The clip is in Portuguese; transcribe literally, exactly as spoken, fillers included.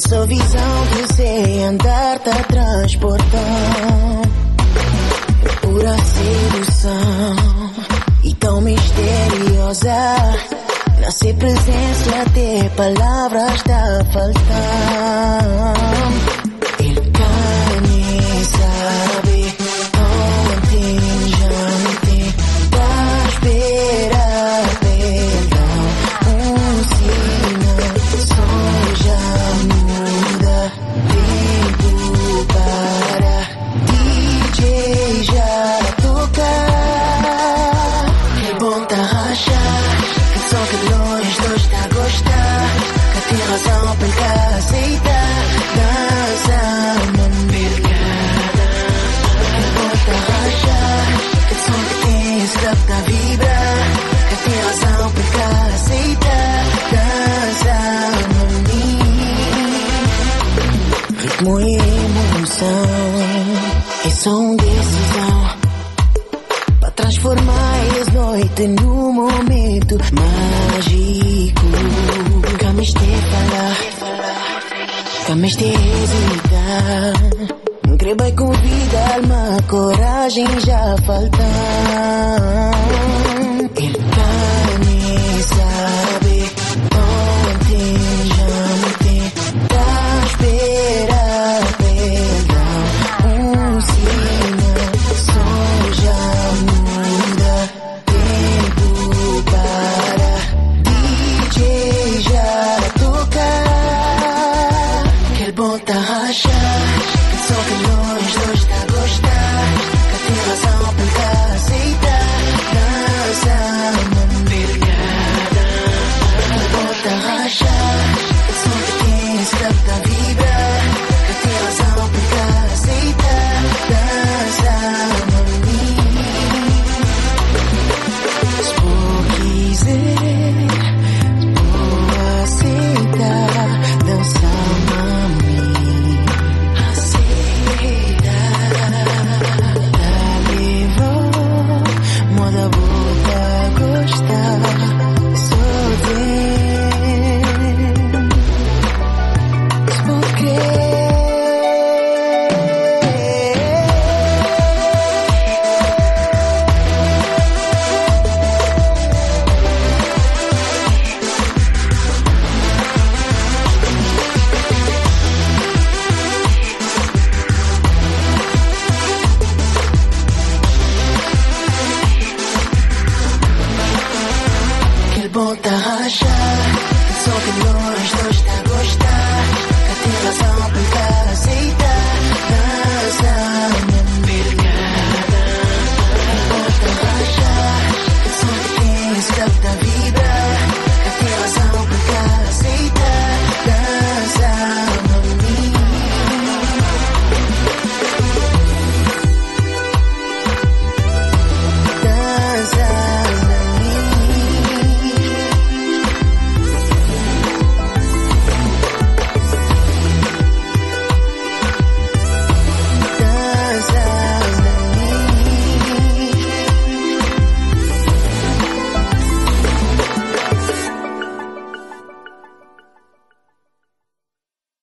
Nessa visão de ser andar-te a transportar, pura sedução e tão misteriosa. Nascer presença até palavras está a faltar. Ele quer nem saber contingente da espera perdão. Um sinal só já muda. Tempo para D J já tocar. É bom tá rachar, só que de longe dois tá a gostar. Que tem razão pra cá aceitar. Dança uma mercada. Que bota a rachar, que som que tem esse love tá a vibrar. Que tem razão pra cá aceitar. Dança uma mim. Ritmo e emoção é som decisão pra transformar as noites num momento mágico. Camis de falar, camis de hesitar. Creba e convida alma, coragem já falta.